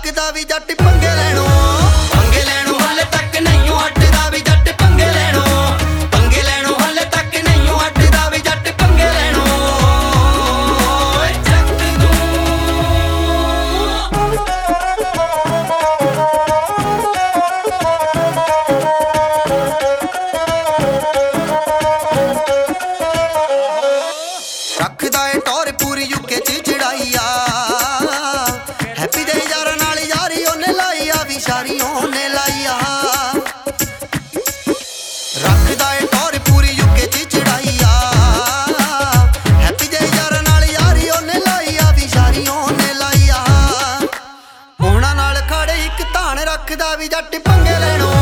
ਰੱਖਦਾ ਵੀ ਜੱਟ ਪੰਗੇ ਲੈਣੋਂ ਹਾਲੇ ਤੱਕ ਨਹੀਂ ਹਟਦਾ ਵੀ ਜੱਟ ਪੰਗੇ ਲੈਣੋਂ ਹਾਲੇ ਤੱਕ ਨਹੀਂ ਹਟਦਾ ਵੀ ਜੱਟ ਪੰਗੇ ਲੈਣੋਂ ਚੱਕ ਰੱਖਦਾ ਏ ਟੌਰ ਪੂਰੀ ਯੂਕੇ ਚ ਚੜਾਈ ਆ ਹੈਪੀ ਦੇ ਯਾਰਾਂ ਨਾਲ ਯਾਰੀ ਉਹਨੇ ਲਾਈ ਆ ਵਿਸ਼ਾਰੀ ਉਹਨੇ ਲਾਈ ਆ ਰੱਖਦਾ ਏ ਟੌਰ ਪੂਰੀ ਯੂਕੇ ਚ ਚੜਾਈ ਆ ਹੈਪੀ ਦੇ ਯਾਰਾਂ ਨਾਲ ਯਾਰੀ ਉਹਨੇ ਲਾਈ ਆ ਵਿਸ਼ਾਰੀ ਉਹਨੇ ਲਾਈ ਆ ਉਹਨਾਂ ਨਾਲ ਖੜੇ ਇੱਕ ਧਾਨ ਰੱਖਦਾ ਵੀ ਜੱਟ ਪੰਗੇ ਲੈਣੋਂ